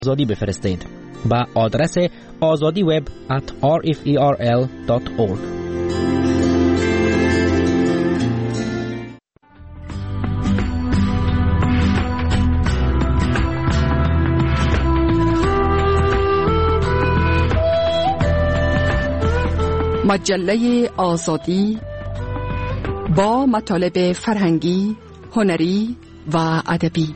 آزادی بفرستید با آدرس azadiweb@rferl.org. مجله آزادی با مطالب فرهنگی، هنری و ادبی.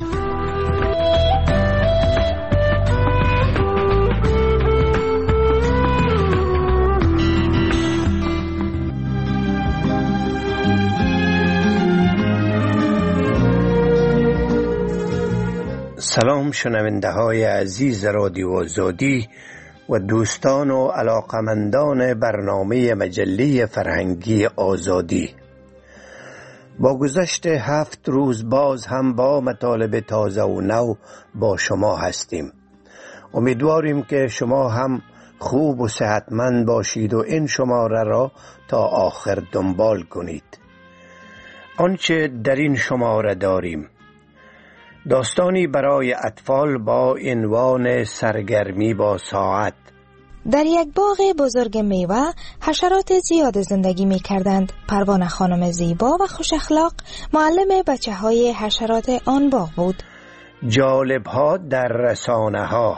سلام شنونده های عزیز رادیو آزادی و دوستان و علاقمندان برنامه مجله فرهنگی آزادی. با گذشت 7 روز باز هم با مطالب تازه و نو با شما هستیم. امیدواریم که شما هم خوب و صحتمند باشید و این شماره را تا آخر دنبال کنید. آنچه در این شماره داریم: داستانی برای اطفال با عنوان سرگرمی با ساعت. در یک باغ بزرگ میوه حشرات زیاد زندگی می کردند. پروانه خانم زیبا و خوش اخلاق معلم بچه های حشرات آن باغ بود. جالب ها در رسانه ها.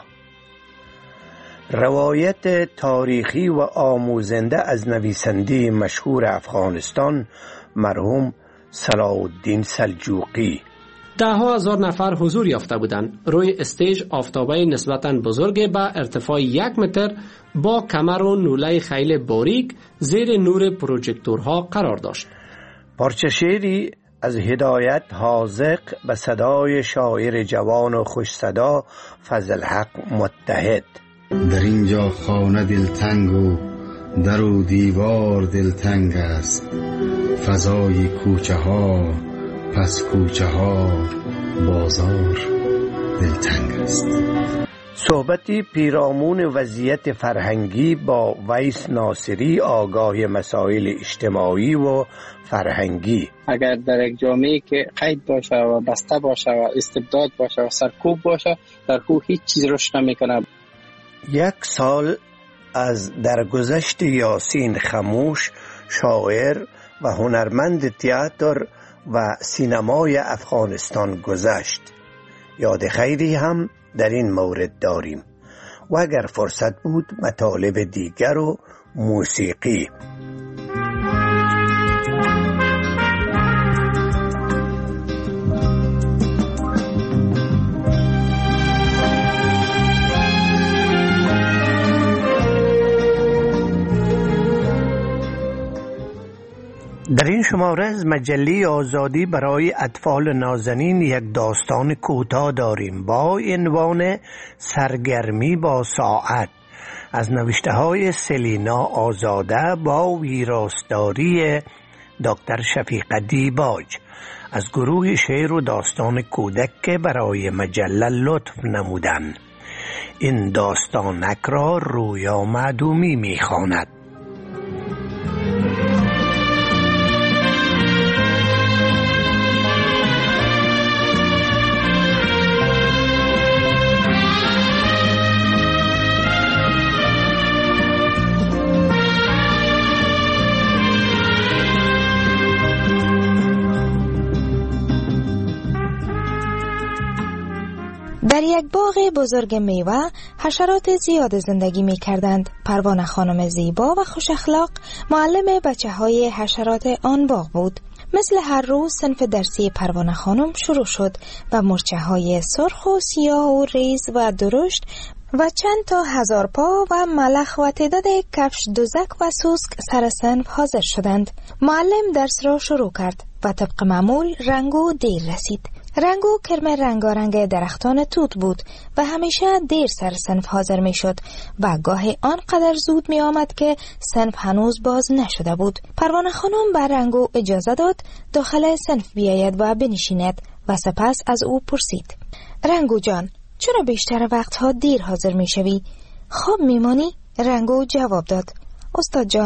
روایت تاریخی و آموزنده از نویسنده مشهور افغانستان مرحوم صلاح الدین سلجوقی. ده ها هزار نفر حضور یافته بودند. روی استیج آفتابه نسبتاً بزرگ با ارتفاع 1 متر با کمر و نوله خیلی باریک زیر نور پروژکتورها قرار داشت. پارچه شعری از هدایت حاذق به صدای شاعر جوان و خوش صدا فضلحق متحد. در اینجا خانه دلتنگ و در و دیوار دلتنگ است، فضای کوچه ها پس کوچه ها بازار دلتنگ است. صحبتی پیرامون وضعیت فرهنگی با ویس ناصری، آگاه مسائل اجتماعی و فرهنگی. اگر در یک جامعه که قید باشه و بسته باشه و استبداد باشه و سرکوب باشه، در او هیچ چیز رشد نمیکنه. 1 سال از درگذشت یاسین خموش، شاعر و هنرمند تئاتر و سینمای افغانستان گذشت. یاد خیری هم در این مورد داریم و اگر فرصت بود مطالب دیگر و موسیقی. در این شماره از مجله آزادی برای اطفال نازنین یک داستان کوتاه داریم با عنوان سرگرمی با ساعت از نوشته های سلینا آزاده با ویراستاری دکتر شفیق دیباج از گروه شعر و داستان کودک که برای مجله لطف نمودند. این داستانک را رویا معدومی می‌خواند. در یک باغ بزرگ میوه حشرات زیاد زندگی می کردند. پروانه خانم زیبا و خوش اخلاق معلم بچه های حشرات آن باغ بود. مثل هر روز صنف درسی پروانه خانم شروع شد و مرچه های سرخ و سیاه و ریز و درشت و چند تا هزار پا و ملخ و تعداد کفش دوزک و سوسک سر صنف حاضر شدند. معلم درس را شروع کرد و طبق معمول رنگو دیر رسید. رنگو کرم رنگارنگ درختان توت بود و همیشه دیر سر صنف حاضر می شد و گاهی آنقدر زود می آمد که صنف هنوز باز نشده بود. پروانه خانم بر رنگو اجازه داد داخل صنف بیاید و بنشیند و سپس از او پرسید: رنگو جان، چرا بیشتر وقتها دیر حاضر می شوی؟ خواب می مانی؟ رنگو جواب داد: استاد جان،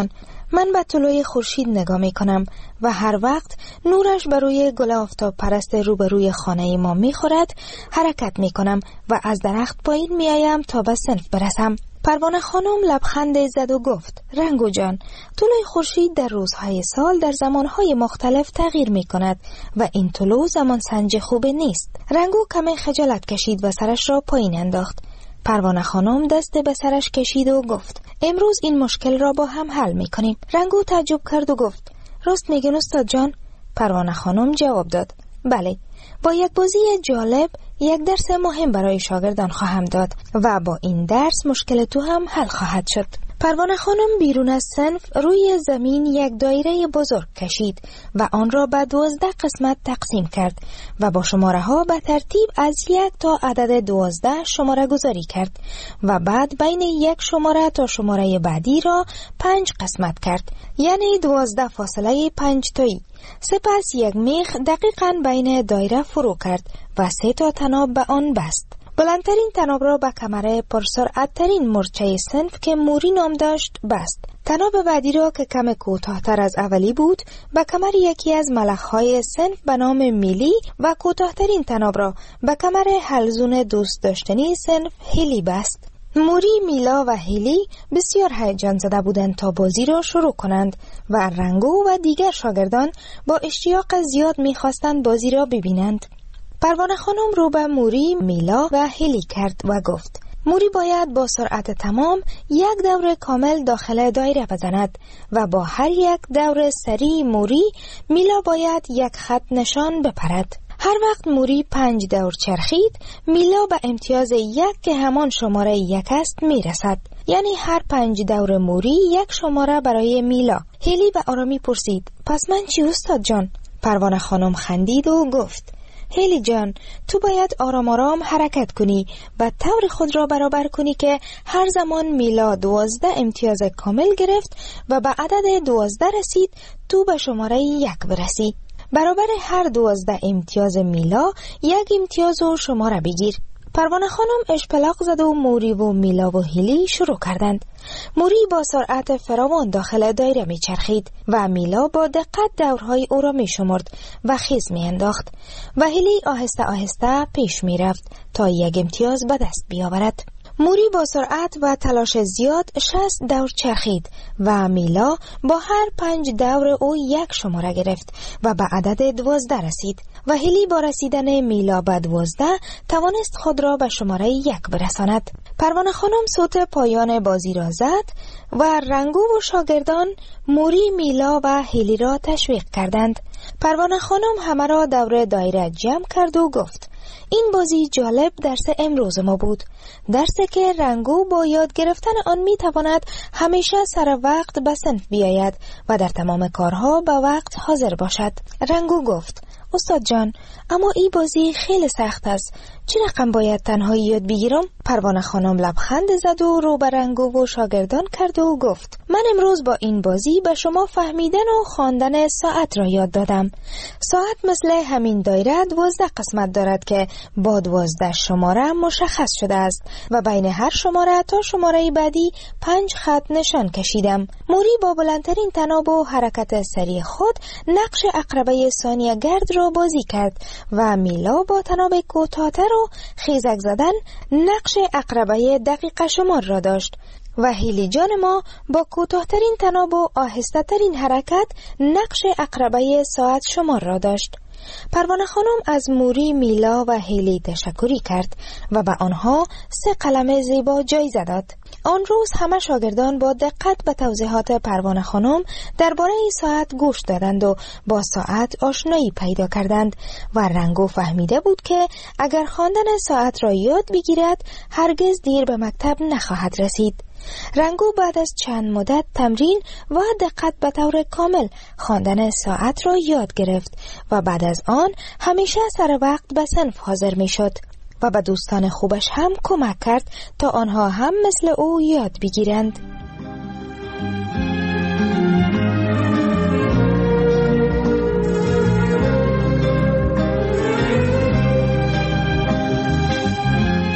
من به طلوع خورشید نگاه می کنم و هر وقت نورش بر روی گل آفتاب پرست روبروی خانه ما می خورد حرکت می کنم و از درخت پایین می آیم تا به صنف برسم. پروانه خانم لبخند زد و گفت: رنگو جان، طلوع خورشید در روزهای سال در زمانهای مختلف تغییر می کند و این طلوع زمان سنج خوب نیست. رنگو کمی خجالت کشید و سرش را پایین انداخت. پروانه خانم دست به سرش کشید و گفت: امروز این مشکل را با هم حل می کنیم. رنگو تعجب کرد و گفت: راست میگن استاد جان؟ پروانه خانم جواب داد: بله، با یک بازی جالب یک درس مهم برای شاگردان خواهم داد و با این درس مشکل تو هم حل خواهد شد. پروانه خانم بیرون از صنف روی زمین یک دایره بزرگ کشید و آن را به 12 قسمت تقسیم کرد و با شماره ها به ترتیب از 1 تا عدد 12 شماره گذاری کرد و بعد بین یک شماره تا شماره بعدی را 5 قسمت کرد، یعنی 12 فاصله 5 تایی. سپس یک میخ دقیقاً بین دایره فرو کرد و 3 تا طناب به آن بست. بلندترین طناب را به کمر پرسرعت‌ترین مورچه صنف که موری نام داشت بست. طناب بعدی را که کم کوتاه‌تر از اولی بود به کمر یکی از ملخ‌های صنف به نام میلی و کوتاه‌ترین طناب را به کمر حلزون دوست داشتنی صنف هیلی بست. موری، میلا و هیلی بسیار هیجان زده بودند تا بازی را شروع کنند و رنگو و دیگر شاگردان با اشتیاق زیاد می‌خواستند بازی را ببینند. پروانه خانم رو به موری، میلا و هیلی کرد و گفت: موری باید با سرعت تمام یک دور کامل داخل دایره بزند و با هر یک دور سریع موری، میلا باید یک خط نشان بپرد. هر وقت موری 5 دور چرخید، میلا به امتیاز 1 که همان شماره 1 است میرسد. یعنی هر 5 دور موری یک شماره برای میلا. هیلی به آرامی پرسید: پس من چی استاد جان؟ پروانه خانم خندید و گفت: هیلی جان، تو باید آرام آرام حرکت کنی و طور خود را برابر کنی که هر زمان میلا 12 امتیاز کامل گرفت و به عدد 12 رسید، تو به شماره 1 برسی. برابر هر 12 امتیاز میلا 1 امتیاز و شماره بگیر. پروانه خانم اشپلاق زد و موری و میلا و هیلی شروع کردند. موری با سرعت فراوان داخل دایره می چرخید و میلا با دقت دورهای او را می شمرد و خیز می انداخت و هیلی آهسته آهسته پیش می رفت تا 1 امتیاز به دست بیاورد. موری با سرعت و تلاش زیاد 60 دور چرخید و میلا با هر 5 دور او 1 شماره گرفت و به عدد 12 رسید و هیلی با رسیدن میلا به 12 توانست خود را به شماره 1 برساند. پروانه خانم صوت پایان بازی را زد و رنگو و شاگردان موری، میلا و هیلی را تشویق کردند. پروانه خانم همه را دور دایره جمع کرد و گفت: این بازی جالب درس امروز ما بود. درسی که رنگو با یاد گرفتن آن می تواند همیشه سر وقت به صنف بیاید و در تمام کارها به وقت حاضر باشد. رنگو گفت: استاد جان، اما این بازی خیلی سخت است. چه رقم باید تنهایی یاد بگیرم؟ پروانه خانم لبخند زد و رو به رنگو و شاگردان کرد و گفت: من امروز با این بازی به شما فهمیدن و خواندن ساعت را یاد دادم. ساعت مثل همین دایره 12 قسمت دارد که با 12 شماره مشخص شده است و بین هر شماره تا شماره بعدی 5 خط نشان کشیدم. موری با بلندترین طناب و حرکت سریع خود نقش عقربه ثانیه گرد را بازی کرد و میلا با طناب کوتاه‌تر و خیزک زدن نقش عقربه دقیقه شمار را داشت و هیلی جان ما با کوتاه‌ترین طناب و آهسته ترین حرکت نقش عقربه ساعت شمار را داشت. پروانه خانم از موری، میلا و هیلی تشکری کرد و به آنها 3 قلم زیبا جایزه داد. آن روز همه شاگردان با دقت به توضیحات پروانه خانم درباره این ساعت گوش دادند و با ساعت آشنایی پیدا کردند و رنگو فهمیده بود که اگر خواندن ساعت را یاد بگیرد هرگز دیر به مکتب نخواهد رسید. رنگو بعد از چند مدت تمرین و دقت به طور کامل خواندن ساعت را یاد گرفت و بعد از آن همیشه سر وقت به صنف حاضر می شد و به دوستان خوبش هم کمک کرد تا آنها هم مثل او یاد بگیرند.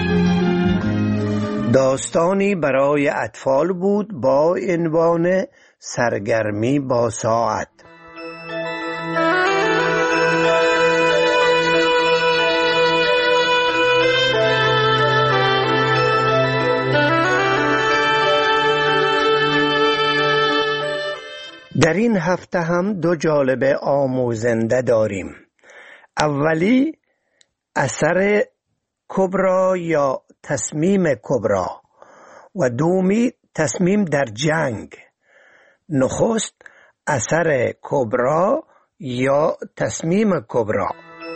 داستانی برای اطفال بود با عنوان سرگرمی با ساعت. در این هفته هم دو جالب آموزنده داریم. اولی اثر کبرا یا تصمیم کبرا و دومی تصمیم در جنگ. نخست اثر کبرا یا تصمیم کبرا.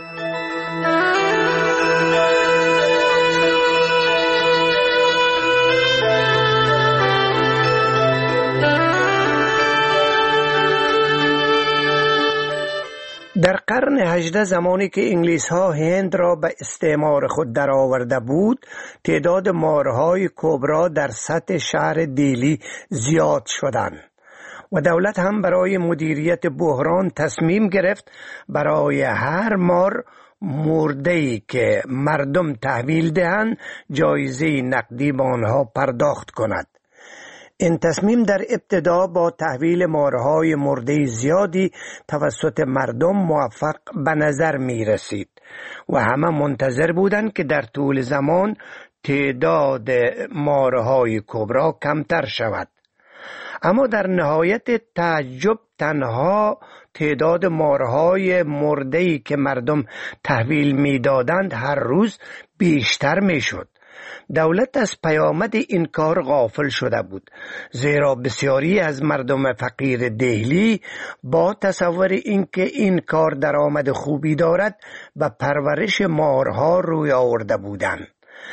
در قرن 18 زمانی که انگلیس ها هند را به استعمار خود در آورده بود، تعداد مارهای کبرا در سطح شهر دیلی زیاد شدند و دولت هم برای مدیریت بحران تصمیم گرفت برای هر مار مرده‌ای که مردم تحویل دهند جایزه نقدی به آنها پرداخت کند. این تصمیم در ابتدا با تحویل مارهای مرده زیادی توسط مردم موفق به نظر می رسید و همه منتظر بودند که در طول زمان تعداد مارهای کبرا کمتر شود. اما در نهایت تعجب تنها تعداد مارهای مرده‌ای که مردم تحویل می دادند هر روز بیشتر می شد. دولت از پیامد این کار غافل شده بود، زیرا بسیاری از مردم فقیر دهلی با تصور اینکه این کار درآمد خوبی دارد به پرورش مارها روی آورده بودند.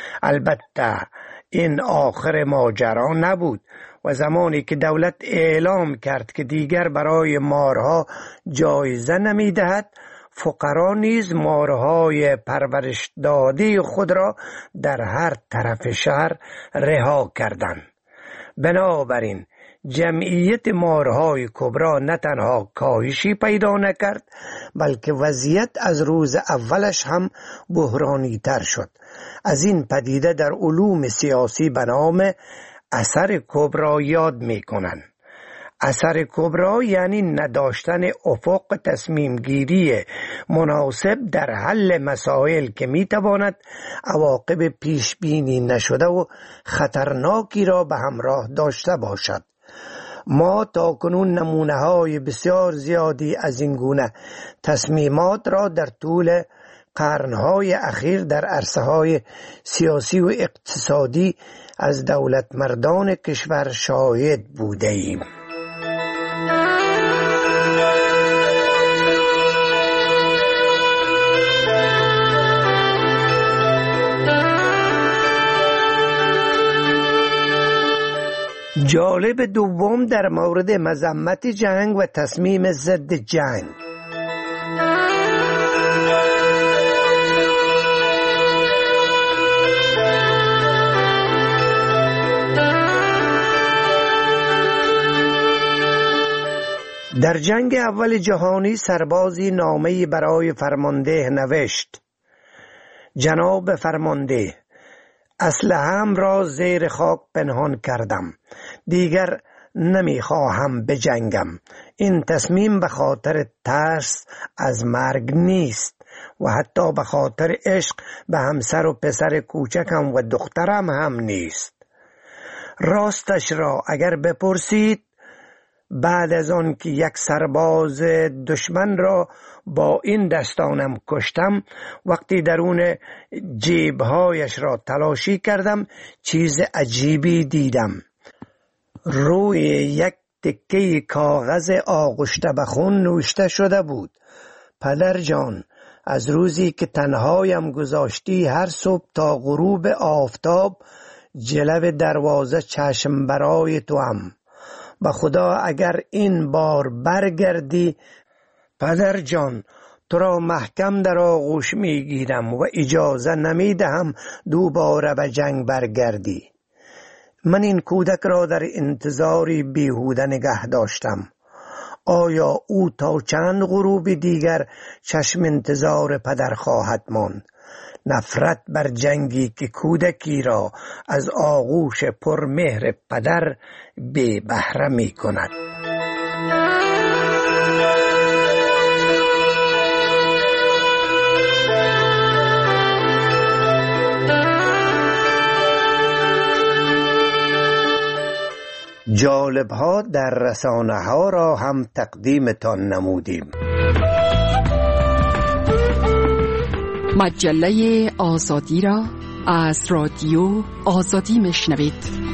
البته این آخر ماجرا نبود و زمانی که دولت اعلام کرد که دیگر برای مارها جایزه نمی‌دهد، فقرا نیز مارهای پرورش داده خود را در هر طرف شهر رها کردند. بنابراین جمعیت مارهای کبرا نه تنها کاهشی پیدا نکرد، بلکه وضعیت از روز اولش هم بحرانی تر شد. از این پدیده در علوم سیاسی به نام اثر کبرا یاد می کنند. اثر کبرا یعنی نداشتن افق تصمیم گیری مناسب در حل مسائل که می تواند عواقب پیش بینی نشده و خطرناکی را به همراه داشته باشد. ما تاکنون نمونه های بسیار زیادی از این گونه تصمیمات را در طول قرنهای اخیر در عرصه‌های سیاسی و اقتصادی از دولت مردان کشور شاهد بوده ایم. جالب دوم در مورد مذمت جنگ و تصمیم ضد جنگ. در جنگ اول جهانی سربازی نامه‌ای برای فرمانده نوشت: جناب فرمانده، اسلحه‌ام را زیر خاک پنهان کردم. دیگر نمیخواهم بجنگم. این تصمیم به خاطر ترس از مرگ نیست و حتی به خاطر عشق به همسر و پسر کوچکم و دخترم هم نیست. راستش را اگر بپرسید، بعد از آن که یک سرباز دشمن را با این دستانم کشتم، وقتی درون جیبهایش را تلاشی کردم چیز عجیبی دیدم. روی یک تکه کاغذ آغشته به خون نوشته شده بود: پدر جان، از روزی که تنهایم گذاشتی هر صبح تا غروب آفتاب جلو دروازه چشم برای تو هم. به خدا اگر این بار برگردی، پدر جان، تو را محکم در آغوش میگیرم و اجازه نمیدهم دوباره به جنگ برگردی. من این کودک را در انتظاری بیهوده نگه داشتم. آیا او تا چند غروب دیگر چشم انتظار پدر خواهد ماند؟ نفرت بر جنگی که کودکی را از آغوش پرمهر پدر بی بهره می کند. جالب‌ها در رسانه‌ها را هم تقدیمتان نمودیم. مجله آزادی را از رادیو آزادی میشنوید.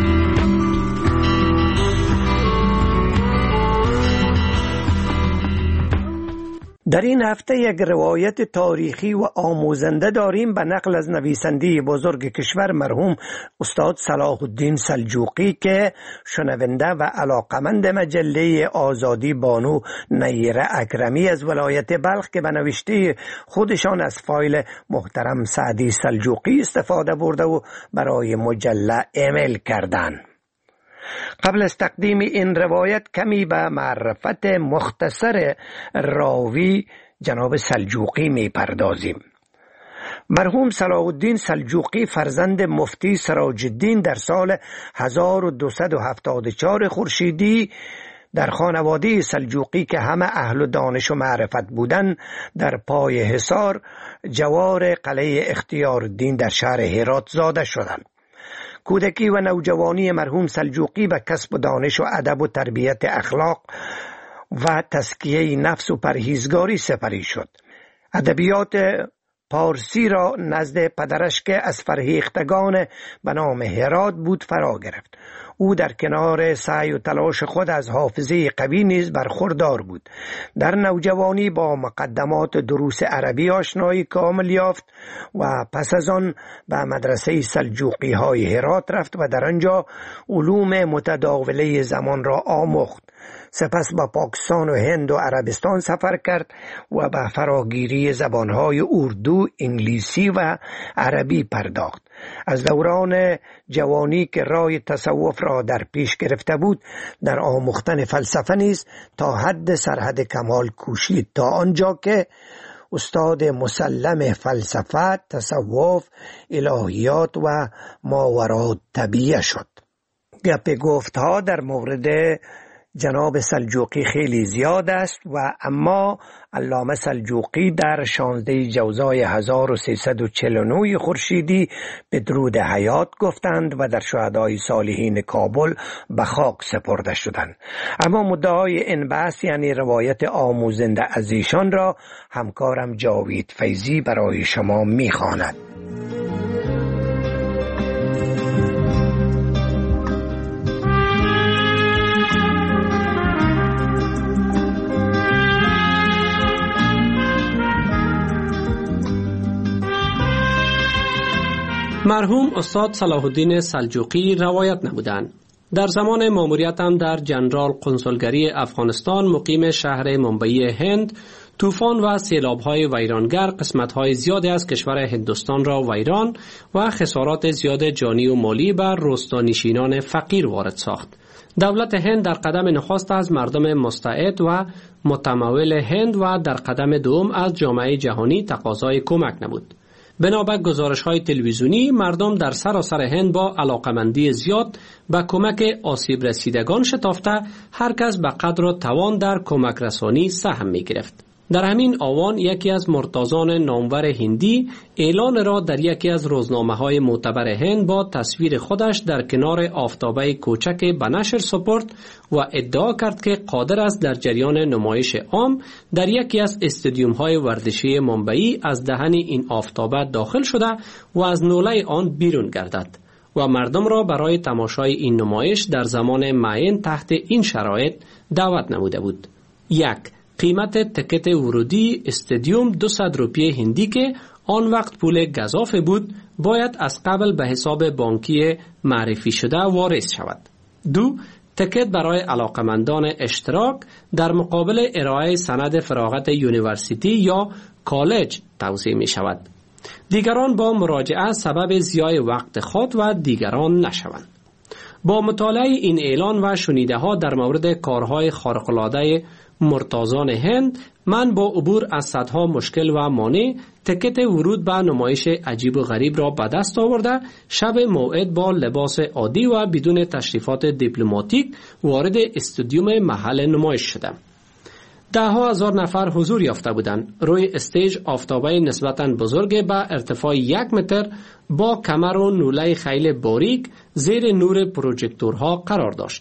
در این هفته یک روایت تاریخی و آموزنده داریم به نقل از نویسنده بزرگ کشور مرحوم استاد صلاح الدین سلجوقی که شنونده و علاقمند مجله آزادی بانو نیره اکرمی از ولایت بلخ که به نوشته خودشان از فایل محترم سعدی سلجوقی استفاده برده و برای مجله ایمیل کردند. قبل از تقدیم این روایت کمی به معرفت مختصر راوی جناب سلجوقی می پردازیم. مرحوم صلاح الدین سلجوقی فرزند مفتی سراج الدین در سال 1274 خورشیدی در خانواده سلجوقی که همه اهل دانش و معرفت بودند در پای حصار جوار قلعه اختیارالدین در شهر هرات زاده شدند. کودکی و نوجوانی مرحوم سلجوقی به کسب دانش و ادب و تربیت اخلاق و تزکیه نفس و پرهیزگاری سپری شد. ادبیات پارسی را نزد پدرش که از فرهیختگان به نام هرات بود فرا گرفت. او در کنار سعی و تلاش خود از حافظه قوی نیز برخوردار بود. در نوجوانی با مقدمات دروس عربی آشنایی کامل یافت و پس از آن به مدرسه سلجوقی های هرات رفت و در آنجا علوم متداوله زمان را آموخت. سپس به پاکستان و هند و عربستان سفر کرد و به فراگیری زبانهای اردو، انگلیسی و عربی پرداخت. از دوران جوانی که راه تصوف را در پیش گرفته بود در آموختن فلسفه نیز تا حد سرحد کمال کوشید تا آنجا که استاد مسلم فلسفه، تصوف، الهیات و ماوراء طبیعه شد. گپ گفتها در مورد جناب سلجوقی خیلی زیاد است و اما علامه سلجوقی در 16 جوزای 1349 خورشیدی به درود حیات گفتند و در شهدای صالحین کابل به خاک سپرده شدند. اما مدعای این بحث یعنی روایت آموزنده از ایشان را همکارم جاوید فیضی برای شما می‌خواند. مرحوم استاد صلاح الدین سلجوقی روایت نمودند. در زمان ماموریتم در جنرال قنصلگری افغانستان مقیم شهر منبعی هند، طوفان و سیلاب‌های ویرانگر قسمت‌های زیادی از کشور هندوستان را ویران و خسارات زیاد جانی و مالی بر روستانشینان فقیر وارد ساخت. دولت هند در قدم نخست از مردم مستعد و متمول هند و در قدم دوم از جامعه جهانی تقاضای کمک نمود. بنابر گزارش‌های تلویزیونی مردم در سراسر هند با علاقمندی زیاد به کمک آسیب رسیدگان شتافته هر کس به قدر و توان در کمک رسانی سهم می‌گرفت. در همین آوان یکی از مرتازان نامور هندی اعلان را در یکی از روزنامه‌های معتبر هند با تصویر خودش در کنار آفتابه کوچک به نشر سپرد و ادعا کرد که قادر است در جریان نمایش عام در یکی از استادیوم‌های ورزشی منبعی از دهن این آفتابه داخل شده و از نوله آن بیرون گردد و مردم را برای تماشای این نمایش در زمان معین تحت این شرایط دعوت نموده بود. 1. قیمت تکت ورودی استادیوم 200 روپیه هندی که آن وقت پول گزافه بود باید از قبل به حساب بانکی معرفی شده واریز شود. 2. تکت برای علاقمندان اشتراک در مقابل ارائه سند فراغت یونیورسیتی یا کالج توزیع می شود. دیگران با مراجعه سبب ضیاع وقت خود و دیگران نشوند. با مطالعه این اعلان و شنیده ها در مورد کارهای خارق‌العاده مرتازان هند، من با عبور از صدها مشکل و مانع تکت ورود به نمایش عجیب و غریب را به دست آورده شب موعد با لباس عادی و بدون تشریفات دیپلماتیک وارد استادیوم محل نمایش شدم. ده‌ها هزار نفر حضور یافته بودند. روی استیج آفتابه نسبتاً بزرگ به ارتفاع 1 متر با کمر و نوله خیلی باریک زیر نور پروژکتورها قرار داشت.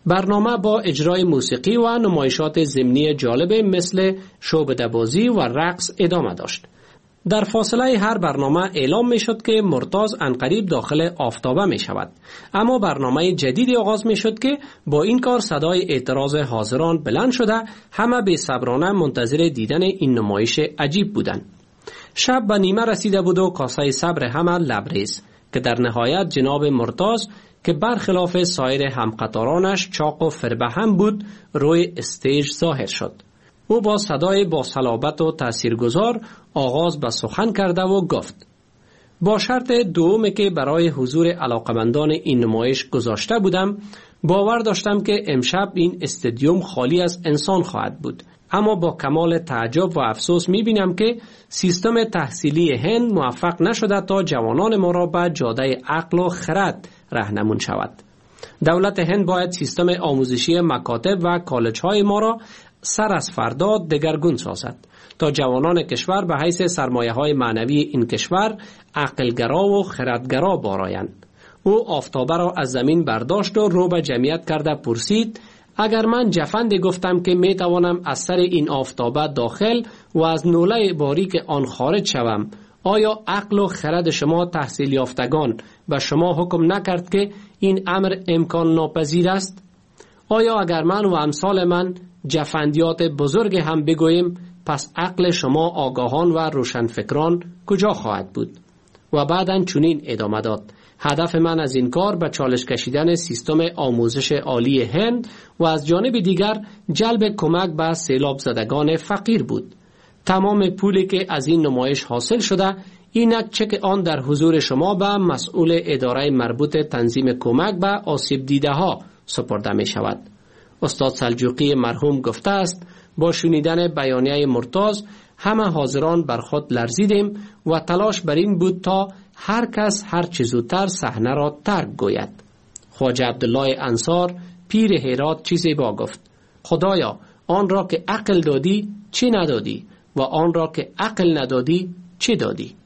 برنامه با اجرای موسیقی و نمایشات ضمنی جالب مثل شعبده‌بازی و رقص ادامه داشت. در فاصله هر برنامه اعلام می شد که مرتاض عنقریب داخل آفتابه می شود. اما برنامه جدیدی آغاز می شد که با این کار صدای اعتراض حاضران بلند شده همه به صبرانه منتظر دیدن این نمایش عجیب بودند. شب به نیمه رسیده بود و کاسه صبر همه لبریز که در نهایت جناب مرتاض که برخلاف سایر همقطارانش چاق و فربهم بود روی استیج ظاهر شد. او با صدای با صلابت و تاثیرگذار آغاز به سخن کرده و گفت: با شرط دومی که برای حضور علاقمندان این نمایش گذاشته بودم، باور داشتم که امشب این استادیوم خالی از انسان خواهد بود. اما با کمال تعجب و افسوس می‌بینم که سیستم تحصیلی هند موفق نشده تا جوانان ما را به جاده عقل و خرد راهنمون شود. دولت هند باید سیستم آموزشی مکاتب و کالج‌های ما را سر از فردا دگرگون سازد تا جوانان کشور به حیث سرمایه‌های معنوی این کشور عقلگرا و خردگرا بارایند. او آفتابه را از زمین برداشت و رو به جمعیت کرده پرسید: اگر من جفندی گفتم که می توانم از سر این آفتابه داخل و از نوله باریک آن خارج شوم، آیا عقل و خرد شما تحصیل یافتگان به شما حکم نکرد که این امر امکان ناپذیر است؟ آیا اگر من و امثال من جفندیات بزرگ هم بگوییم، پس عقل شما آگاهان و روشنفکران کجا خواهد بود؟ و بعداً چنین ادامه داد: هدف من از این کار به چالش کشیدن سیستم آموزش عالی هند و از جانب دیگر جلب کمک به سیلاب زدگان فقیر بود. تمام پولی که از این نمایش حاصل شده، اینک چک آن در حضور شما به مسئول اداره مربوط تنظیم کمک به آسیب دیده ها سپرده می شود. استاد سلجوقی مرحوم گفته است: با شنیدن بیانیه مرتاض همه حاضران بر خود لرزیدیم و تلاش بر این بود تا هر کس هر چه زودتر صحنه را ترک گوید. خواجه عبدالله انصار پیر هرات چیزی با گفت: خدایا، آن را که عقل دادی چی ندادی و آن را که عقل ندادی چی دادی؟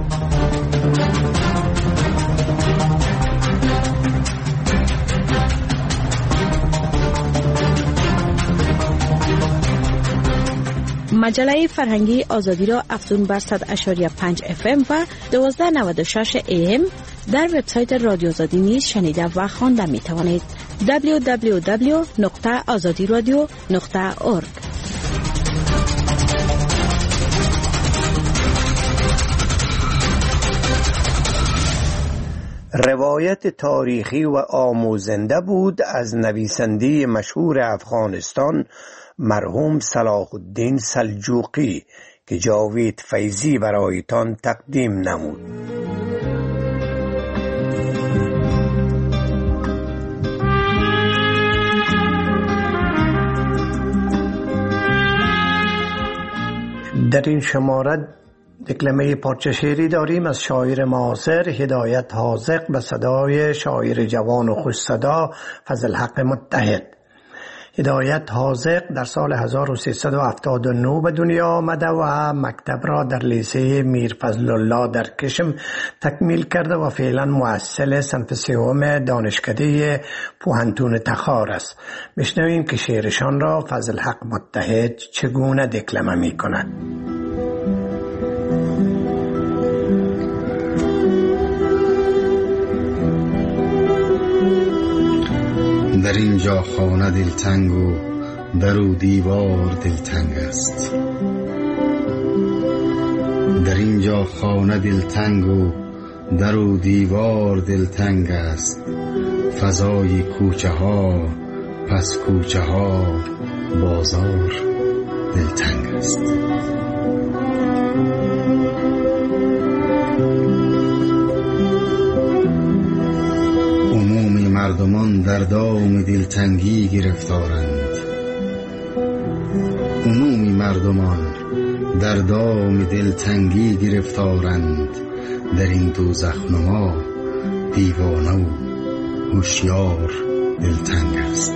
مجله فرهنگی آزادی را افزون بر 100.5 FM و 1296 AM در وبسایت رادیو آزادی نیز شنیده و خوانده می توانید. www.azadiradio.org. روایت تاریخی و آموزنده بود از نویسنده مشهور افغانستان مرحوم صلاح الدین سلجوقی که جاوید فیضی برایتان تقدیم نمود. در این شماره دکلمه پارچه شعری داریم از شاعر معاصر هدایت حاذق به صدای شاعر جوان و خوش صدا فضل حق متحد. هدایت حاذق در سال 1379 به دنیا آمده و مکتب را در لیسه میر فضل الله در کشم تکمیل کرده و فعلا محصل صنف سوم دانشکده پوهنتون تخار است. بشنویم که شعرشان را فضل حق متحد چگونه دکلمه می کند. در اینجا خانه دلتنگ و در و دیوار دلتنگ است. در اینجا خانه دلتنگ و در و دیوار دلتنگ است. فضای کوچه ها پس کوچه ها بازار دلتنگ است. مردمان در دام دلتنگی گرفتارند. عمومی مردمان در دام دلتنگی گرفتارند. در این دوزخ نما دیوانه و هوشیار دلتنگ است.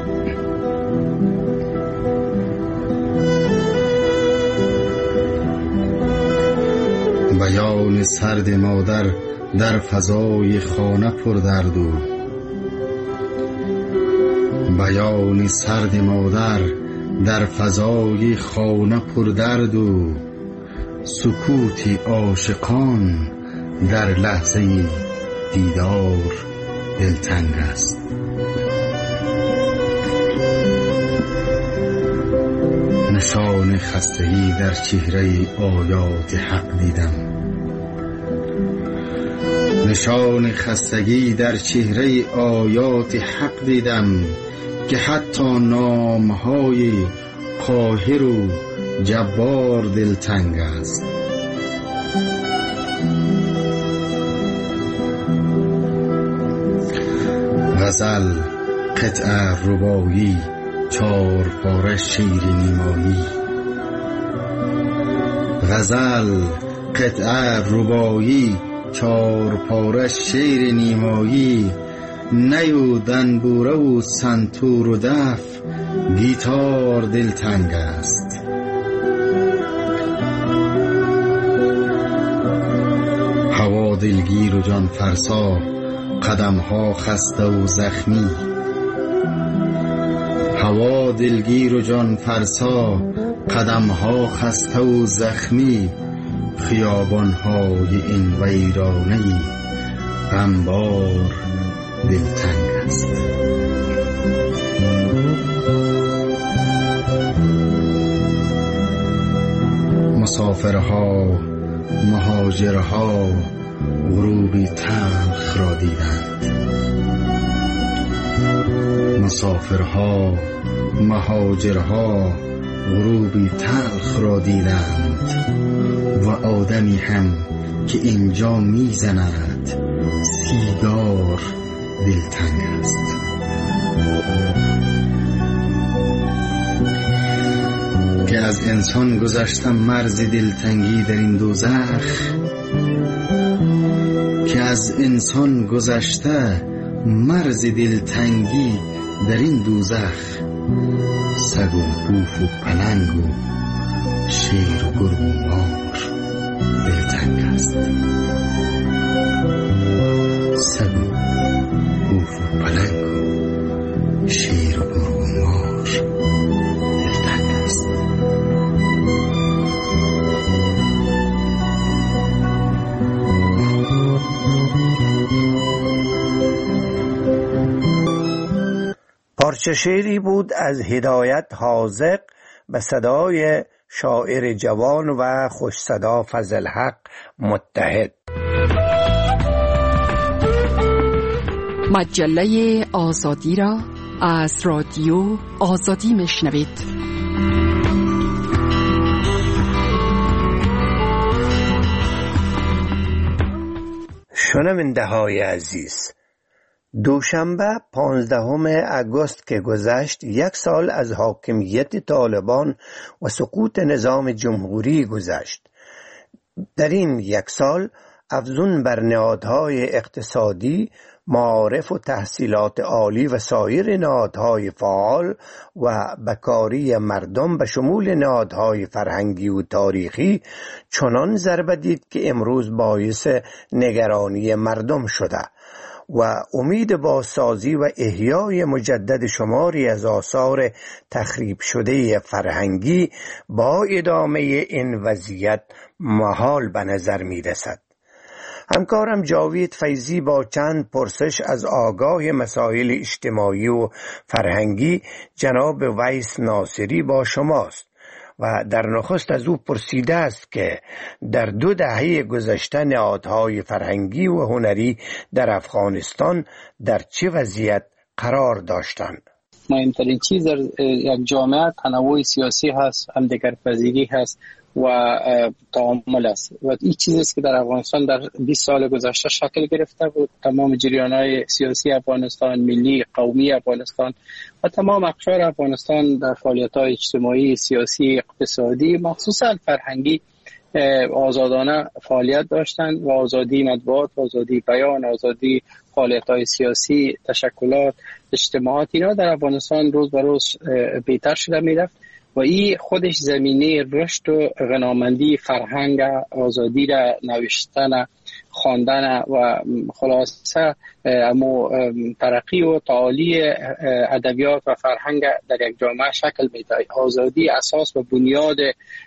بیان سرد مادر در فضای خانه پر درد و بیان سرد مادر در فضای خانه پردرد و سکوت عاشقان در لحظه دیدار دلتنگ است. نشان خستگی در چهره آیات حق دیدم، نشان خستگی در چهره آیات حق دیدم که حتی نامهای قاهر و جبار دلتنگ است. غزل، قطعه ربایی، 4 پاره شعر نیمایی. غزل، قطعه ربایی، 4 پاره شعر نیمایی. نی و دنبوره و سنتور و دف گیتار دلتنگ است. هوا دلگیر و جان فرسا، قدم ها خسته و زخمی. هوا دلگیر و جان فرسا، قدم ها خسته و زخمی. خیابان های این ویرانه‌ای غمبار دلتنگ است. مسافرها، مهاجرها غروبی تلخ را دیدند. مسافرها، مهاجرها غروبی تلخ را دیدند و آدمی هم که اینجا میزند سیگار دلتنگ است. که از انسان گذشتم مرز دلتنگی در این دوزخ، که از انسان گذشته مرز دلتنگی در این دوزخ. سگ و بوف و پلنگ و شیر و گرگ و مار دلتنگ است. سگ و بوف و پلنگ و شیر و گرگ و مار دلتنگ است. پارچه شعری بود از هدایت حاذق به صدای شاعر جوان و خوش صدا فضل حق متحد. مجله آزادی را از رادیو آزادی میشنوید. شنونده های عزیز، دوشنبه 15 آگوست که گذشت 1 سال از حاکمیت طالبان و سقوط نظام جمهوری گذشت. در این 1 سال افزون بر نهادهای اقتصادی، معارف و تحصیلات عالی و سایر نهادهای فعال و بکاری مردم به شمول نهادهای فرهنگی و تاریخی چنان ضربه دید که امروز باعث نگرانی مردم شده و امید بازسازی و احیای مجدد شماری از آثار تخریب شده فرهنگی با ادامه این وضعیت محال به نظر می رسد. همکارم جاوید فیضی با چند پرسش از آگاه مسائل اجتماعی و فرهنگی جناب ویس ناصری با شماست و در نخست از او پرسیده است که در 2 دهه گذشته نهادهای فرهنگی و هنری در افغانستان در چه وضعیت قرار داشتند؟ مهمترین چیز در یک جامعه تنوع سیاسی هست، همدیگرپذیری هست و تعامل است و این چیزی است که در افغانستان در 20 سال گذشته شکل گرفته بود. تمام جریان‌های سیاسی افغانستان، ملی، قومی افغانستان و تمام اقشار افغانستان در فعالیت‌های اجتماعی، سیاسی، اقتصادی، مخصوصا فرهنگی آزادانه فعالیت داشتند و آزادی مطبوعات، آزادی بیان، آزادی فعالیت‌های سیاسی، تشکلات، اجتماعات، اینا در افغانستان روز به روز بهتر شده می‌رفت و این خودش زمینه رشد و غنامندی فرهنگ، آزادی را، نوشتن، خواندن و خلاصه امو ترقی و تعالی ادبیات و فرهنگ در یک جامعه شکل میده. آزادی اساس و بنیاد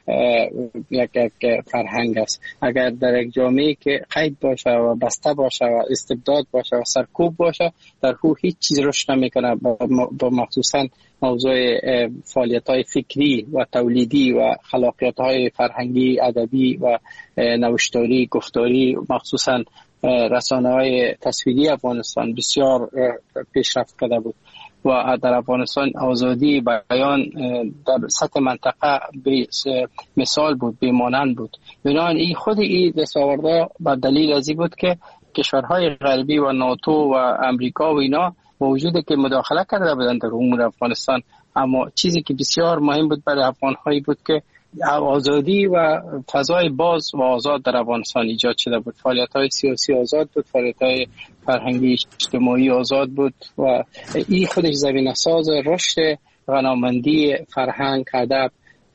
یک فرهنگ است. اگر در یک جامعه که قید باشه و بسته باشه و استبداد باشه و سرکوب باشه، در او هیچ چیز رشد نمیکنه. با مخصوصا موضوع فعالیت‌های فکری و تولیدی و خلاقیت‌های فرهنگی، ادبی و نوشتاری، گفتاری، مخصوصا رسانه‌های تصویری افغانستان بسیار پیشرفت کرده بود و در افغانستان آزادی بیان در سطح منطقه مثال بود، بیمانند بود. بنابراین این خود این دستاوردها به دلیل از این بود که کشورهای غربی و ناتو و امریکا و اینا با وجود که مداخله کرده بودند در امور افغانستان، اما چیزی که بسیار مهم بود برای افغان‌هایی بود که آزادی و فضای باز و آزاد در افغانستان ایجاد شده بود. فعالیت‌های سیاسی آزاد بود، فعالیت‌های فرهنگی اجتماعی آزاد بود و این خودش زمینه‌ساز رشد غنامندی فرهنگ، ادب،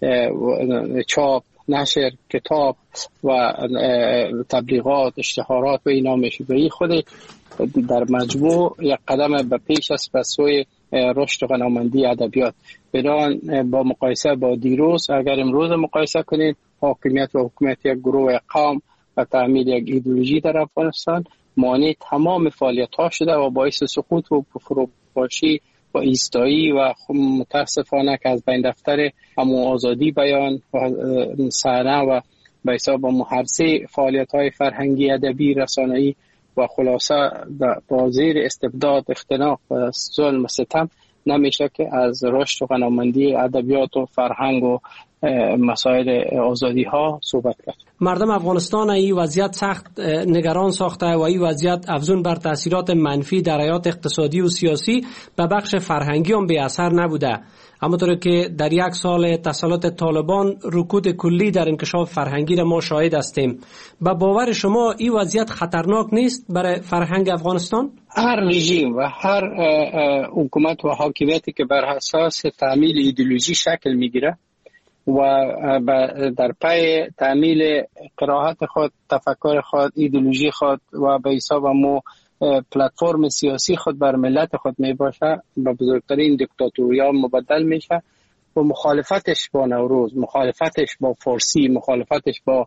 چاپ، نشر، کتاب و تبلیغات، اشتهارات و اینا میشه. و این خود در مجموع یک قدم به پیش است به سوی رشد غنامندی ادبیات. بنابراین با مقایسه با دیروز، اگر امروز مقایسه کنید، حاکمیت و حکومت یک گروه، یک قوم و تعمیل یک ایدئولوژی در افغانستان مانع تمام فعالیت‌ها شده و باعث سقوط و فروپاشی و ایستایی و متاسفانه که از بین رفتن همون آزادی بیان و صحنه و به حساب محرسه فعالیت‌های فرهنگی، ادبی، رسانه‌ای و خلاصه با زیر استبداد، اختناق و ظلم و ستم نمیشه که از رشد و غنامندی ادبیات و فرهنگ و مسائل آزادی ها صحبت کرد. مردم افغانستان این وضعیت سخت نگران ساخته و این وضعیت افزون بر تاثیرات منفی در حیات اقتصادی و سیاسی به بخش فرهنگی هم بی اثر نبوده. همونطور که در یک سال تسلط طالبان رکود کلی در انکشاف فرهنگی را ما شاهد هستیم. به باور شما این وضعیت خطرناک نیست برای فرهنگ افغانستان؟ هر رژیم و هر حکومت و حاکمیتی که بر اساس تعمیل ایدئولوژی شکل میگیره و در پای تعمیل قرائت خود، تفکر خود، ایدئولوژی خود و به حساب مو پلتفرم سیاسی خود بر ملت خود می باشه، به بزرگترین دیکتاتوریا مبدل میشه و مخالفتش با نوروز، مخالفتش با فارسی، مخالفتش با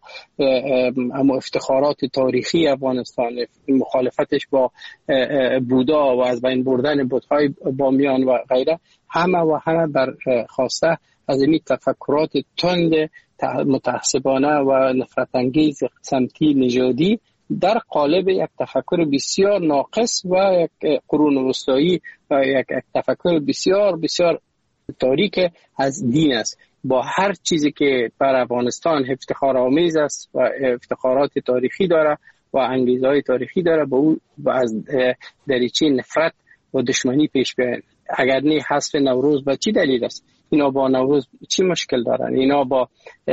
افتخارات تاریخی افغانستان، مخالفتش با بودا و از بین بردن بت‌های بامیان و غیره، همه بر خواسته از این تفکرات تند متعصبانه و نفرت انگیز سمتی نژادی در قالب یک تفکر بسیار ناقص و یک قرون وسطایی و یک تفکر بسیار بسیار تاریک از دین است. با هر چیزی که بر افغانستان افتخار آمیز است و افتخارات تاریخی داره و انگیزهای تاریخی داره، با او از دریچه نفرت و دشمنی پیش بیاین. اگر نه حذف نوروز به چی دلیل است؟ اینا با نوروز چی مشکل دارن؟ اینا با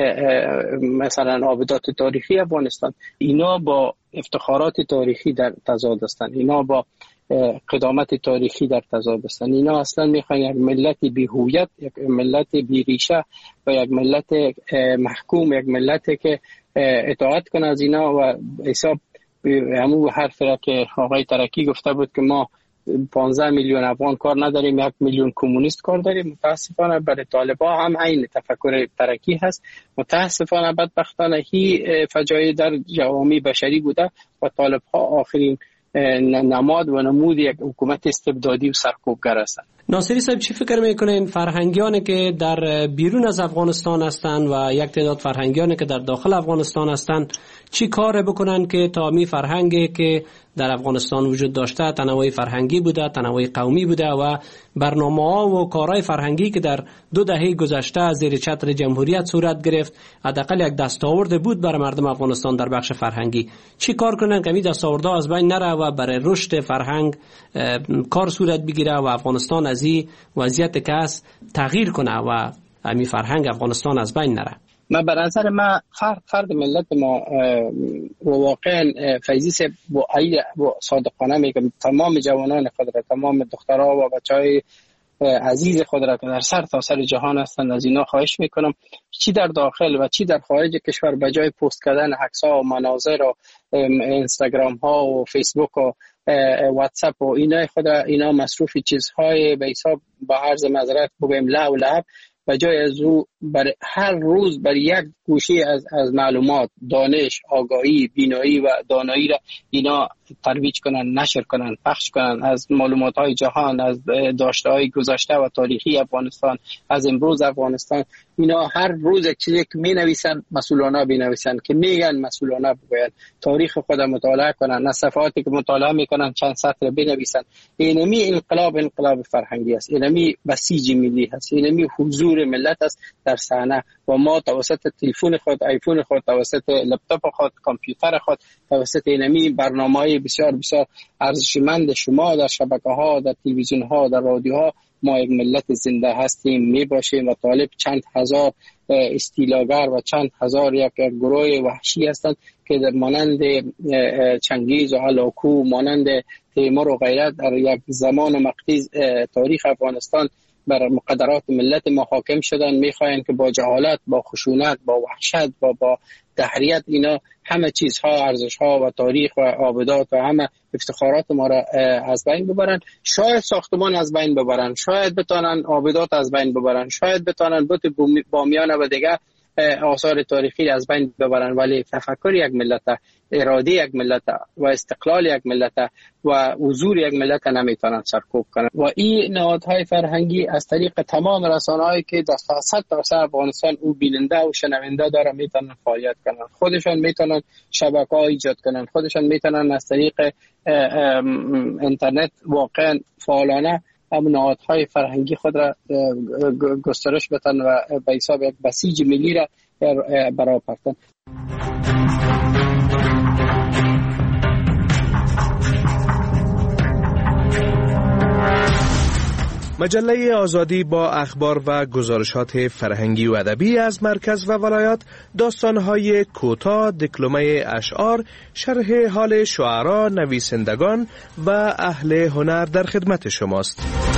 مثلا آبدات تاریخی افغانستان، اینا با افتخارات تاریخی در تضاد هستند، اینا با قدامت تاریخی در تضاد هستند. اینا اصلا میخوان یک ملت بی هویت، یک ملت بی ریشه و یک ملت محکوم، یک ملتی که اطاعت کنه از اینا و حساب همون حرف را که آقای ترکی گفته بود که ما 15 میلیون افغان کار نداریم، 1 میلیون کمونیست کار داریم. متاسفانه برای طالبا هم این تفکر ترکی هست. متاسفانه بدبختانه هی فجایع در جوامع بشری بوده و طالبها آخرین نماد و نمود یک حکومت استبدادی و سرکوبگر هستند. ناصری صاحب چی فکر میکنین فرهنگیانی که در بیرون از افغانستان هستند و یک تعداد فرهنگیانی که در داخل افغانستان هستند چی کار بکنن که تا می فرهنگی که در افغانستان وجود داشته، تنوع فرهنگی بوده، تنوع قومی بوده و برنامه‌ها و کارهای فرهنگی که در 2 دهه گذشته زیر چتر جمهوریت صورت گرفت حداقل یک دستاورد بود برای مردم افغانستان در بخش فرهنگی، چی کار کنن که این دستاوردها از بین نره و برای رشد فرهنگ کار صورت بگیره و افغانستان از این وضعیت که است تغییر کنه و همین فرهنگ افغانستان از بین نره؟ من به نظر من فرد ملت ما و واقعا فیضی با صادقانه میگم تمام جوانان خود را، تمام دخترها و بچهای عزیز خود را که در سر تا سر جهان هستند، از اینا خواهش میکنم چی در داخل و چی در خارج کشور به جای پست کردن عکس‌ها و مناظر و اینستاگرام ها و فیسبوک واتساپ و اینا مصروف چیزهای به حساب با عرض معذرت بگویم لعب و جای از او هر روز بر یک گوشه از معلومات، دانش، آگاهی، بینایی و دانایی را اینا ترویج کنن، نشر کنن، پخش کنن، از معلومات های جهان، از داشته های گذشته و تاریخی افغانستان، از امروز افغانستان. اینا هر روز یک چیزی که می نویسن مسئولانه بنویسن، که میگن مسئولانه بگوین، تاریخ خود مطالعه کنن، از صفحاتی که مطالعه میکنن چند سطر بنویسن. اینمی انقلاب فرهنگی است، اینمی بسیج ملی است، اینمی حضور ملت است در صحنه و ما توسط تلفن خود، آیفون خود، توسط لپتاپ خود، کامپیوتر خود، توسط اینمی برنامه‌های بسیار بسیار ارزشمند شما در شبکه‌ها، در تلویزیون‌ها، در رادیوها، ما یک ملت زنده هستیم، می باشیم و طالب چند هزار استیلاگر و چند هزار یک گروه وحشی هستند که در مانند چنگیز و هلاکو، مانند تیمور و غیرت در یک زمان مقطعی تاریخ افغانستان بر مقدرات ملت ما حاکم شدن. میخواین که با جهالت، با خشونت، با وحشت و با دهریت اینا همه چیزها، ارزشها و تاریخ و آبادات و همه افتخارات ما را از بین ببرن. شاید ساختمان از بین ببرن، شاید بتانن آبادات از بین ببرن، شاید بتانن بت بامیان و دیگه آثار تاریخی از بین ببرن، ولی تفکر یک ملت، اراده یک ملت و استقلال یک ملت و حضور یک ملت نمیتونن سرکوب کنن. و این نهادهای فرهنگی از طریق تمام رسانه‌هایی که در 100 تا افغانستان او بیننده و شنونده داره میتونن فعالیت کنن، خودشان میتونن شبکه‌ها ایجاد کنن، خودشان میتونن از طریق اینترنت واقعا فعالانه هم نهادهای فرهنگی خود را گسترش بدن و به حساب یک بسیج ملی را برآورده. مجله آزادی با اخبار و گزارشات فرهنگی و ادبی از مرکز و ولایات، داستان‌های کوتاه، دکلمه اشعار، شرح حال شعرا، نویسندگان و اهل هنر در خدمت شماست.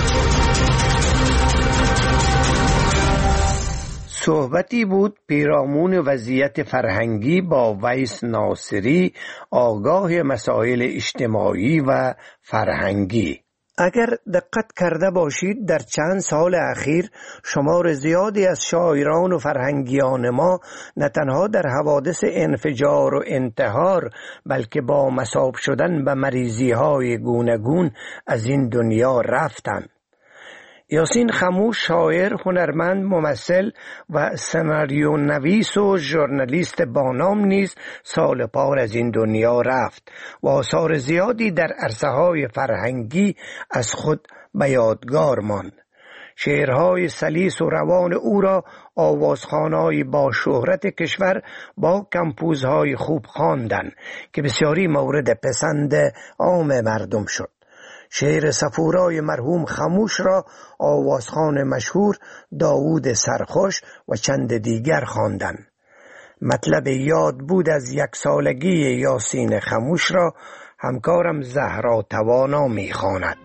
صحبتی بود پیرامون وضعیت فرهنگی با ویس ناصری، آگاه مسائل اجتماعی و فرهنگی. اگر دقت کرده باشید در چند سال اخیر شمار زیادی از شاعران و فرهنگیان ما نه تنها در حوادث انفجار و انتحار بلکه با مصاب شدن به مریضی‌های گوناگون از این دنیا رفتند. یاسین خموش شاعر، هنرمند، ممثل و سناریو نویس و ژورنالیست با نام نیز سال پار از این دنیا رفت و آثار زیادی در عرصه‌های فرهنگی از خود به یادگار ماند. شعرهای سلیس و روان او را آوازخوان‌های با شهرت کشور با کمپوزهای خوب خواندند که بسیاری مورد پسند عام مردم شد. شعر صفورای مرحوم خموش را آوازخوان مشهور داوود سرخوش و چند دیگر خواندند. مطلب یاد بود از 1 سالگی یاسین خموش را همکارم زهرا توانا می‌خواند.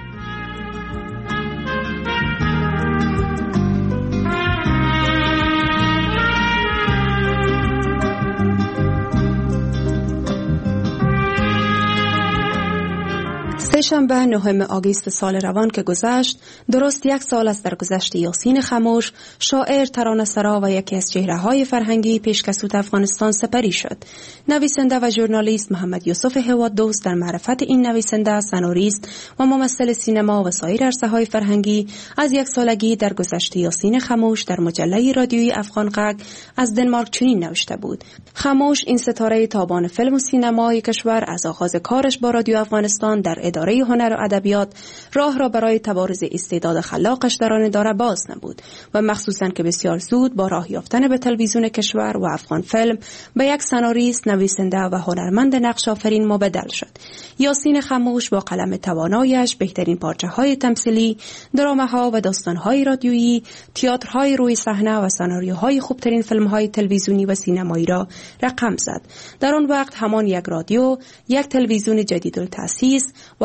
سه‌شنبه 9 آگوست سال روان که گذشت، درست 1 سال از درگذشت یاسین خموش، شاعر، ترانه‌سرا و یکی از چهره‌های فرهنگی پیشکسوت افغانستان سپری شد. نویسنده و ژورنالیست محمد یوسف هوادوست در معرفت این نویسنده، سناریست و ممثل سینما و سایر عرصه‌های فرهنگی از 1 سالگی درگذشت یاسین خموش در مجله رادیویی افغان غږ از دنمارک چنین نوشته بود: خموش، این ستاره تابان فیلم و سینمای کشور، از آغاز کارش با رادیو افغانستان در اداره هنر و ادبیات راه را برای تبارز استعداد خلاقش در آن اداره باز نمود و مخصوصاً که بسیار زود با راه یافتن به تلویزیون کشور و افغان فیلم به یک سناریست، نویسنده و هنرمند نقش آفرین مبدل شد. یاسین خموش با قلم توانایش بهترین پارچه‌های تمثیلی، درامه‌ها و داستان‌های رادیویی، تئاترهای روی صحنه و سناریوهای خوبترین فیلم‌های تلویزیونی و سینمایی را رقم زد. در آن وقت همان یک رادیو، یک تلویزیون جدیدالتأسیس و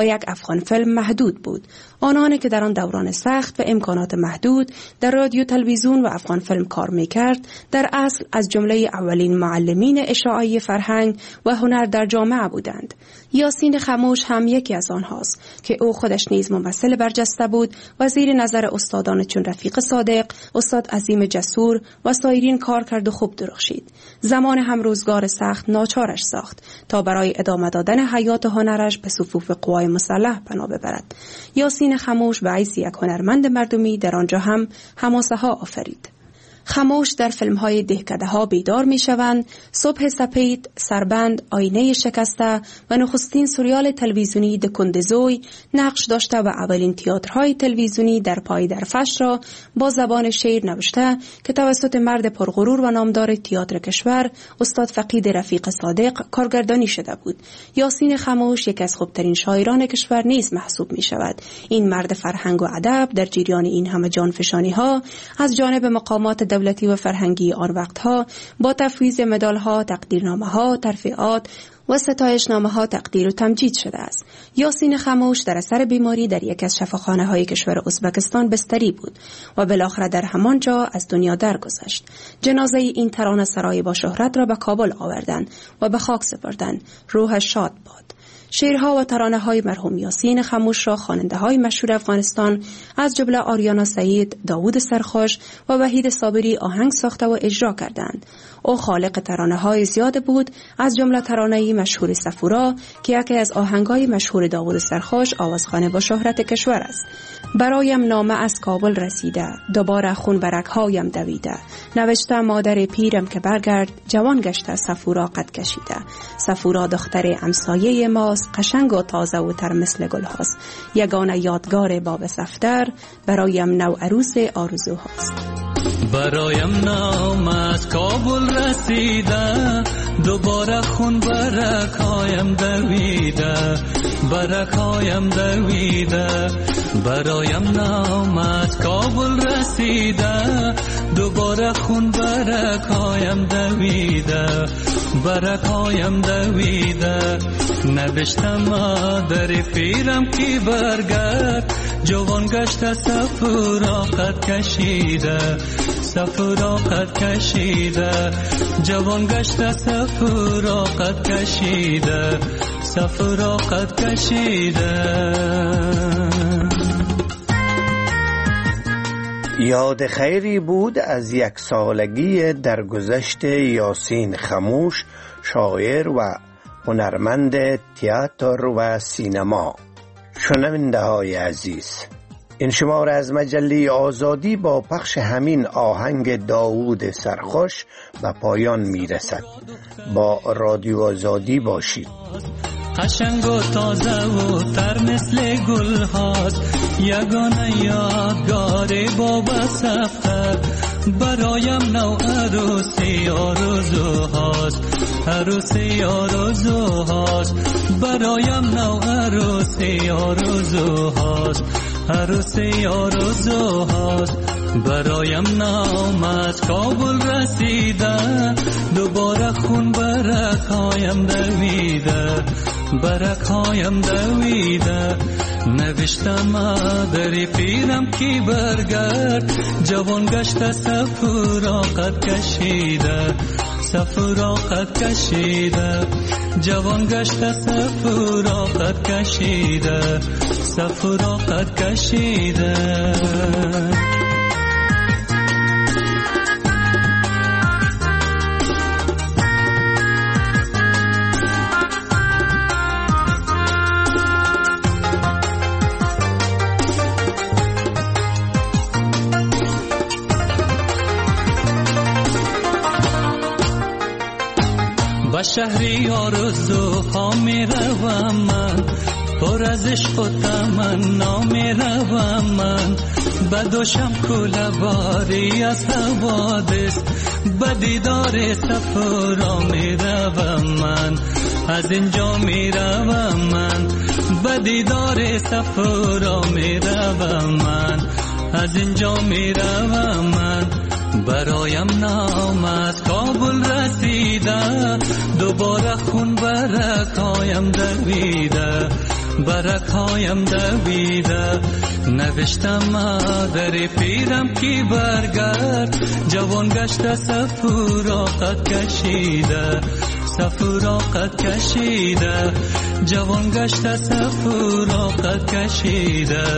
یک افغان فیلم محدود بود. آنانی که در آن دوران سخت و امکانات محدود در رادیو، تلویزیون و افغان فیلم کار میکرد، در اصل از جمله اولین معلمین اشاعه فرهنگ و هنر در جامعه بودند. یاسین خموش هم یکی از آنهاست که او خودش نیز ممثل برجسته بود و زیر نظر استادان چون رفیق صادق، استاد عظیم جسور و سایرین کار کرد و خوب درخشید. زمان هم روزگار سخت ناچارش ساخت تا برای ادامه دادن حیات هنرش به صفوف قوای مسلح پناه ببرد. یاسین خموش به حیث یک هنرمند مردمی در آنجا هم حماسه ها آفرید. خموش در فیلم‌های دهکده ها بیدار می‌شوند، صبح سپید، سربند، آینه شکسته و نخستین سریال تلویزیونی دکندزوی نقش داشته و اولین تئاترهای تلویزیونی در پای درفش را با زبان شعر نوشته که توسط مرد پرغرور و نامدار تئاتر کشور استاد فقید رفیق صادق کارگردانی شده بود. یاسین خموش یکی از خوبترین شاعران کشور نیز محسوب می‌شود. این مرد فرهنگ و ادب در جریان این همه جانفشانی‌ها از جانب مقامات دولتی و فرهنگی آن وقتها با تفویض مدال‌ها، تقدیرنامه‌ها، ترفیعات و ستایشنامه‌ها تقدیر و تمجید شده است. یاسین خموش در اثر بیماری در یک از شفاخانه‌های کشور ازبکستان بستری بود و بالاخره در همان جا از دنیا درگذشت. جنازه این ترانه سرای با شهرت را به کابل آوردند و به خاک سپردند. روحش شاد باد. شعرها و ترانه‌های مرحوم یاسین خموش را خواننده‌های مشهور افغانستان از جمله آریانا سعید، داوود سرخوش و وحید صابری آهنگ ساخته و اجرا کردند. او خالق ترانه‌های زیاد بود، از جمله ترانه‌ای مشهور سفورا که یکی از آهنگ‌های مشهور داوود سرخوش آوازخوان با شهرت کشور است. برایم نامه از کابل رسیده، دوباره خون برگ‌هایم دویده. نوشته مادر پیرم که برگرد، جوان گشته سفورا قد کشیده. سفورا دختر همسایه ماست، قشنگ و تازه و تر مثل گل هاست. یگانه یادگار باب صفدر، برایم نو عروس آرزوهاست. برایم نام از کابل رسیده، دوباره خون برگ‌هایم دویده، برگ‌هایم دویده. برایم نام از کابل رسیده، دوباره خون برگ‌هایم دویده، برگ‌هایم دویده. نوشتم مادر پیرم کی برگرد، جوان گشته سفورا قد کشیده، سفورا قد کشیده. جوان گشته سفورا قد کشیده، سفورا قد کشیده. یاد خیری بود از یک سالگی درگذشت یاسین خموش، شاعر و هنرمند تئاتر و سینما. شنونده های عزیز، این شماره از مجله آزادی با پخش همین آهنگ داوود سرخوش به پایان میرسد. با رادیو آزادی باشید. قشنگ و تازه و تر مثل گل هاست، یگانه یادگار باب صفدر. برایم نو عروسی آرزو هاست، عروسی آرزو هاست. برایم نو عروسی آرزو هاست، عروسی آرزو هاست. برایم نام از کابل رسیده، دوباره خون برگ‌هایم دویده، برگ‌هایم دویده. نوشتم مادر پیرم کی برگرد، جوان گشته سفورا قد کشیده، سفورا قد کشیده. جوان گشته سفورا قد کشیده، سفورا قد کشیده. با شهری آرزوها می روم من، پر از عشق و تمنا می روم من. بدوشم کوله باری از حوادث، به دیدار سفورا می روم من. از اینجا می روم من، به دیدار سفورا می روم من. از اینجا می روم من. برایم نام از کابل رسیده، دوباره خون برگ‌هایم دویده، برگهایم دویده نوشتم مادر پیرم کی برگرد جوان گشته سفراقت کشیده سفراقت کشیده جوان گشته سفراقت کشیده